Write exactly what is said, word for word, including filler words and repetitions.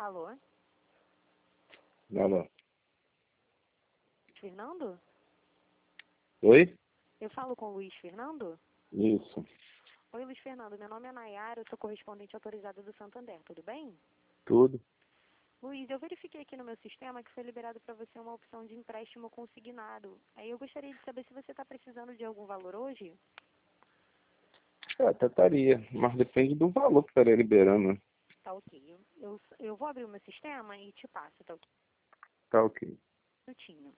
Alô? Alô? Fernando? Oi? Eu falo com o Luiz Fernando? Isso. Oi, Luiz Fernando. Meu nome é Nayara, eu sou correspondente autorizada do Santander, tudo bem? Tudo. Luiz, eu verifiquei aqui no meu sistema que foi liberado para você uma opção de empréstimo consignado. Aí eu gostaria de saber se você está precisando de algum valor hoje? É, até estaria, mas depende do valor que estaria liberando, né? Tá ok. Eu, eu, eu vou abrir o meu sistema e te passo, tá ok? Tá ok. Um minutinho.